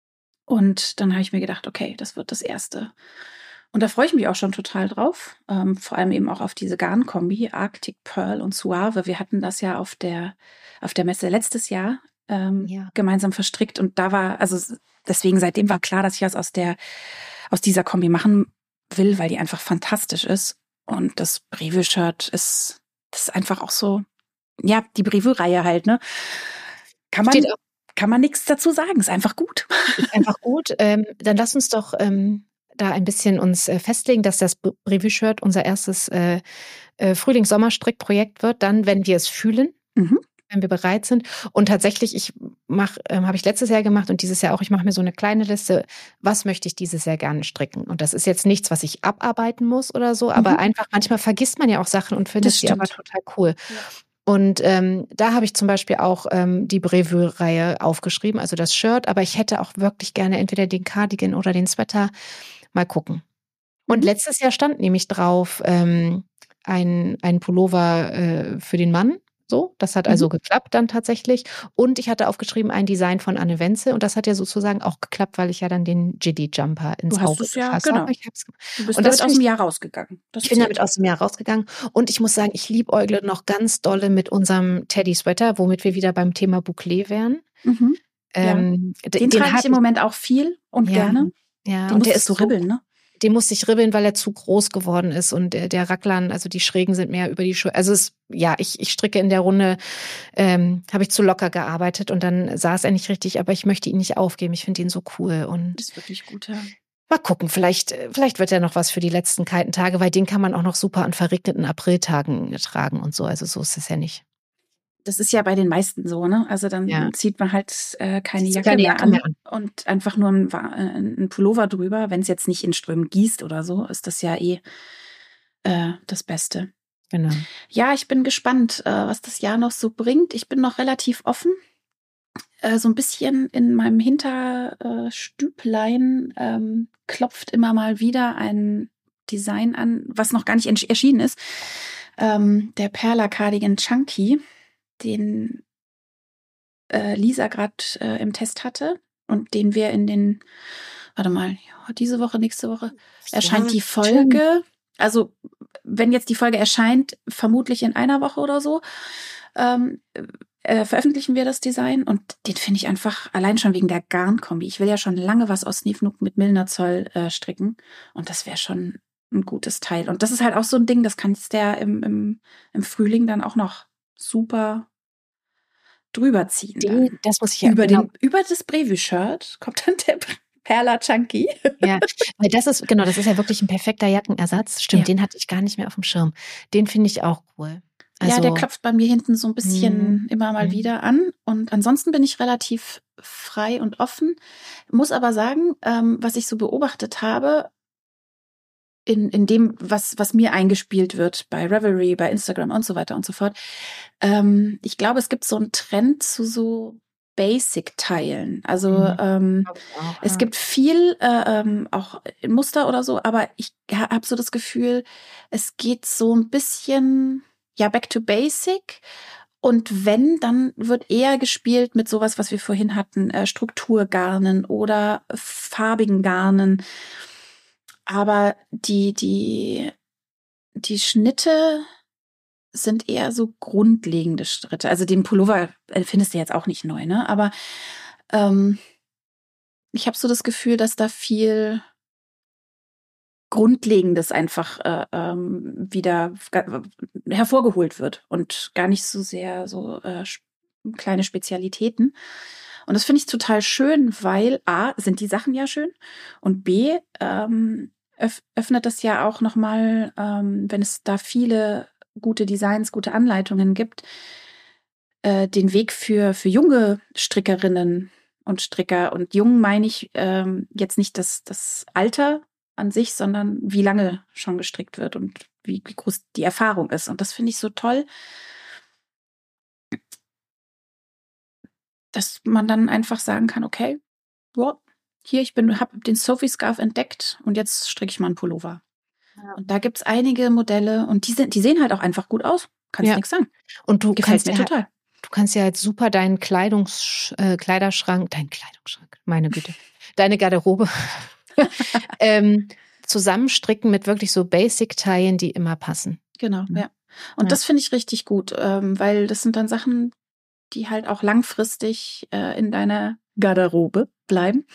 Und dann habe ich mir gedacht, okay, das wird das Erste. Und da freue ich mich auch schon total drauf. Ähm, vor allem eben auch auf diese Garnkombi, Arctic Pearl und Suave. Wir hatten das ja auf der, auf der Messe letztes Jahr ähm, ja. gemeinsam verstrickt. Und da war, also deswegen seitdem war klar, dass ich was aus der, aus dieser Kombi machen will, weil die einfach fantastisch ist. Und das Brevu-Shirt ist, das ist einfach auch so, ja, die Brevu-Reihe halt, ne? Kann man, Steht auch. kann man nichts dazu sagen. Ist einfach gut. Ist einfach gut. Ähm, dann lass uns doch ähm, da ein bisschen uns äh, festlegen, dass das Brevu-Shirt unser erstes äh, äh, Frühlings-Sommer-Strickprojekt wird, dann, wenn wir es fühlen, mhm. wenn wir bereit sind. Und tatsächlich, ich mache, ähm, habe ich letztes Jahr gemacht und dieses Jahr auch, ich mache mir so eine kleine Liste, was möchte ich dieses Jahr gerne stricken? Und das ist jetzt nichts, was ich abarbeiten muss oder so, aber mhm. einfach, manchmal vergisst man ja auch Sachen und findet sie aber total cool. Ja. Und ähm, da habe ich zum Beispiel auch ähm, die Brevu-Reihe aufgeschrieben, also das Shirt, aber ich hätte auch wirklich gerne entweder den Cardigan oder den Sweater. Mal gucken. Und mhm. letztes Jahr stand nämlich drauf ähm, ein, ein Pullover äh, für den Mann. So, das hat also mhm. geklappt dann tatsächlich. Und ich hatte aufgeschrieben ein Design von Anne Wenzel und das hat ja sozusagen auch geklappt, weil ich ja dann den Jiddy-Jumper ins du hast Auge es ja, gefasst genau. habe. Ich hab's, du bist und damit das aus dem Jahr rausgegangen. Das ich bin damit aus dem Jahr rausgegangen. Und ich muss sagen, ich liebäugle noch ganz dolle mit unserem Teddy-Sweater, womit wir wieder beim Thema Bouclé wären. Mhm. Ähm, ja. Den, den trage ich im Moment auch viel und ja, gerne. Ja, den und der ist so ribbeln, ne? Den musste ich ribbeln, weil er zu groß geworden ist und der, der Racklern, also die Schrägen sind mehr über die Schulter. Also es, ja, ich, ich stricke in der Runde, ähm, habe ich zu locker gearbeitet und dann saß er nicht richtig, aber ich möchte ihn nicht aufgeben. Ich finde ihn so cool und das ist wirklich gut, ja. Mal gucken, vielleicht, vielleicht wird er noch was für die letzten kalten Tage, weil den kann man auch noch super an verregneten Apriltagen tragen und so. Also so ist es ja nicht. Das ist ja bei den meisten so, ne? Also dann ja. zieht man halt äh, keine, Jacke, keine mehr, Jacke an mehr an und einfach nur ein, ein Pullover drüber. Wenn es jetzt nicht in Strömen gießt oder so, ist das ja eh äh, das Beste. Genau. Ja, ich bin gespannt, äh, was das Jahr noch so bringt. Ich bin noch relativ offen. Äh, so ein bisschen in meinem Hinterstüblein ähm, klopft immer mal wieder ein Design an, was noch gar nicht ents- erschienen ist. Ähm, der Perla Cardigan Chunky, den äh, Lisa gerade äh, im Test hatte und den wir in den, warte mal, ja, diese Woche, nächste Woche erscheint ja, die Folge. Schön. Also wenn jetzt die Folge erscheint, vermutlich in einer Woche oder so, ähm, äh, veröffentlichen wir das Design und den finde ich einfach allein schon wegen der Garnkombi. Ich will ja schon lange was aus Nivnuk mit Milnerzoll äh, stricken und das wäre schon ein gutes Teil. Und das ist halt auch so ein Ding, das kannst du ja im, im, im Frühling dann auch noch super drüber ziehen. Den, das muss ich ja über, genau. den, über das Brevu-Shirt kommt dann der Perla Chunky. Ja, weil das ist, genau, das ist ja wirklich ein perfekter Jackenersatz. Stimmt, ja. Den hatte ich gar nicht mehr auf dem Schirm. Den finde ich auch cool. Also, ja, der klopft bei mir hinten so ein bisschen mh, immer mal mh. wieder an. Und ansonsten bin ich relativ frei und offen. Muss aber sagen, ähm, was ich so beobachtet habe, in, in dem, was, was mir eingespielt wird bei Ravelry, bei Instagram und so weiter und so fort. Ähm, ich glaube, es gibt so einen Trend zu so Basic-Teilen. Also mhm. ähm, auch, es ja. gibt viel, äh, ähm, auch in Muster oder so, aber ich habe so das Gefühl, es geht so ein bisschen, ja, back to basic Und wenn, dann wird eher gespielt mit sowas, was wir vorhin hatten, äh, Strukturgarnen oder farbigen Garnen. Aber die, die, die Schnitte sind eher so grundlegende Schritte. Also den Pullover findest du jetzt auch nicht neu, ne? Aber ähm, ich habe so das Gefühl, dass da viel Grundlegendes einfach äh, ähm, wieder ga- hervorgeholt wird und gar nicht so sehr so äh, kleine Spezialitäten. Und das finde ich total schön, weil A, sind die Sachen ja schön und B, ähm, öff- öffnet das ja auch nochmal, ähm, wenn es da viele gute Designs, gute Anleitungen gibt, äh, den Weg für, für junge Strickerinnen und Stricker. Und jung meine ich ähm, jetzt nicht das, das Alter an sich, sondern wie lange schon gestrickt wird und wie, wie groß die Erfahrung ist. Und das finde ich so toll, dass man dann einfach sagen kann, okay, wow, hier, ich bin, habe den Sophie Scarf entdeckt und jetzt stricke ich mal einen Pullover. Ja. Und da gibt's einige Modelle und die sind, die sehen halt auch einfach gut aus. Kannst Ja. nichts sagen. Und du Gefällt kannst mir ja, total. Du kannst ja jetzt super deinen Kleidungs, äh, Kleiderschrank, deinen Kleidungsschrank, meine Güte, deine Garderobe ähm, zusammenstricken mit wirklich so Basic-Teilen, die immer passen. Genau, Mhm. ja. Und Ja. das finde ich richtig gut, ähm, weil das sind dann Sachen, die halt auch langfristig äh, in deiner Garderobe bleiben.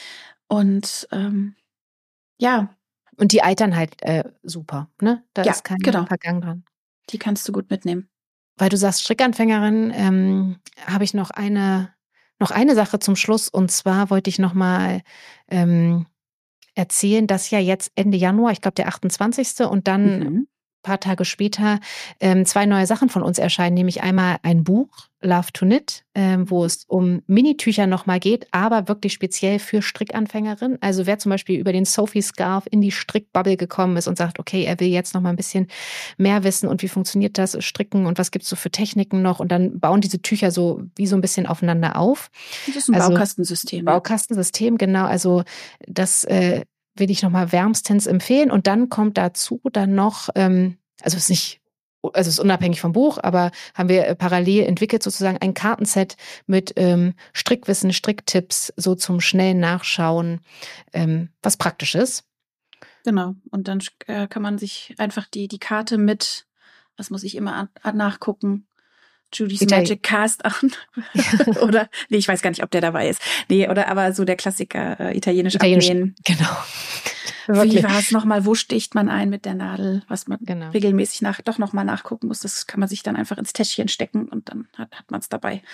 Und ähm, ja. Und die altern halt äh, super, ne? Da Ja, ist kein genau. Vergang dran. Die kannst du gut mitnehmen. Weil du sagst Strickanfängerin, ähm, habe ich noch eine, noch eine Sache zum Schluss. Und zwar wollte ich noch mal ähm, erzählen, dass ja jetzt Ende Januar, ich glaube der achtundzwanzigste und dann Mhm. ein paar Tage später ähm, zwei neue Sachen von uns erscheinen, nämlich einmal ein Buch, Love to Knit, ähm, wo es um Minitücher nochmal geht, aber wirklich speziell für Strickanfängerinnen. Also wer zum Beispiel über den Sophie Scarf in die Strickbubble gekommen ist und sagt, okay, er will jetzt nochmal ein bisschen mehr wissen und wie funktioniert das Stricken und was gibt's so für Techniken noch und dann bauen diese Tücher so wie so ein bisschen aufeinander auf. Das ist ein also, Baukastensystem. Baukastensystem, genau. Also das äh, will ich nochmal wärmstens empfehlen. Und dann kommt dazu dann noch, ähm, also es ist nicht, also es ist unabhängig vom Buch, aber haben wir parallel entwickelt sozusagen ein Kartenset mit ähm, Strickwissen, Stricktipps, so zum schnellen Nachschauen, ähm, was praktisch ist. Genau. Und dann äh, kann man sich einfach die, die Karte mit, was muss ich immer an, an nachgucken, Judy's Italien. Magic Cast an. Oder, nee, ich weiß gar nicht, ob der dabei ist. Nee, oder aber so der Klassiker, äh, italienisch, Italienisch abnähen. Genau. Wie war es nochmal? Wo sticht man ein mit der Nadel? Was man Genau. regelmäßig nach, doch nochmal nachgucken muss. Das kann man sich dann einfach ins Täschchen stecken und dann hat, hat man es dabei.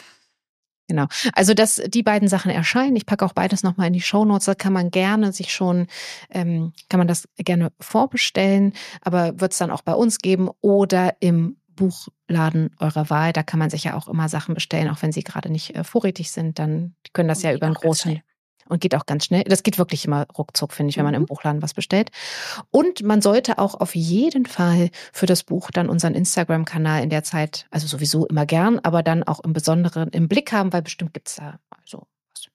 Genau. Also dass die beiden Sachen erscheinen. Ich packe auch beides nochmal in die Shownotes. Da kann man gerne sich schon, ähm, kann man das gerne vorbestellen, aber wird es dann auch bei uns geben oder im Buchladen eurer Wahl. Da kann man sich ja auch immer Sachen bestellen, auch wenn sie gerade nicht äh, vorrätig sind. Dann die können das Und ja über einen großen und geht auch ganz schnell. Das geht wirklich immer ruckzuck, finde ich, wenn man Mhm. im Buchladen was bestellt. Und man sollte auch auf jeden Fall für das Buch dann unseren Instagram-Kanal in der Zeit, also sowieso immer gern, aber dann auch im Besonderen im Blick haben, weil bestimmt gibt's da also was.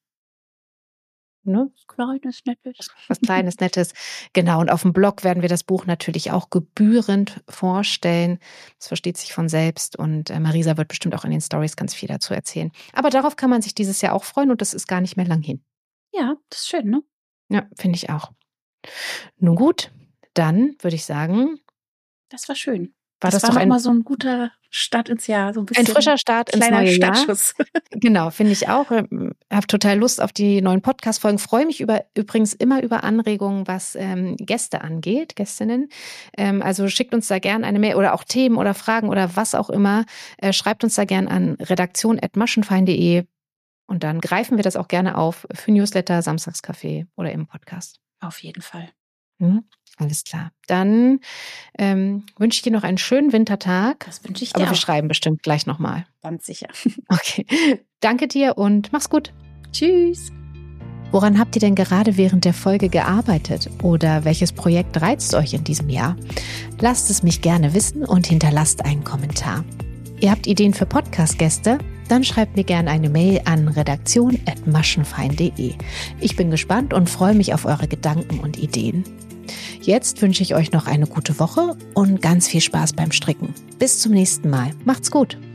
Ne? Kleines, nettes. Was Kleines, Nettes. Genau, und auf dem Blog werden wir das Buch natürlich auch gebührend vorstellen. Das versteht sich von selbst und äh, Marisa wird bestimmt auch in den Stories ganz viel dazu erzählen. Aber darauf kann man sich dieses Jahr auch freuen und das ist gar nicht mehr lang hin. Ja, das ist schön, ne? Ja, finde ich auch. Nun gut, dann würde ich sagen, Das war schön. war das, das war doch noch ein, mal so ein guter Start ins Jahr. So ein, bisschen ein frischer Start ins kleiner neue Jahr. Startschuss. Genau, finde ich auch. Ich habe total Lust auf die neuen Podcast-Folgen. Freue mich über, übrigens immer über Anregungen, was ähm, Gäste angeht, Gästinnen. Ähm, also schickt uns da gerne eine Mail oder auch Themen oder Fragen oder was auch immer. Äh, schreibt uns da gerne an redaktion at maschenfein punkt de und dann greifen wir das auch gerne auf für Newsletter, Samstagscafé oder im Podcast. Auf jeden Fall. Hm, alles klar. Dann ähm, wünsche ich dir noch einen schönen Wintertag. Das wünsche ich dir Aber auch. wir schreiben bestimmt gleich nochmal. Ganz sicher. Okay. Danke dir und mach's gut. Tschüss. Woran habt ihr denn gerade während der Folge gearbeitet? Oder welches Projekt reizt euch in diesem Jahr? Lasst es mich gerne wissen und hinterlasst einen Kommentar. Ihr habt Ideen für Podcast-Gäste? Dann schreibt mir gerne eine Mail an redaktion at maschenfein punkt de. Ich bin gespannt und freue mich auf eure Gedanken und Ideen. Jetzt wünsche ich euch noch eine gute Woche und ganz viel Spaß beim Stricken. Bis zum nächsten Mal. Macht's gut!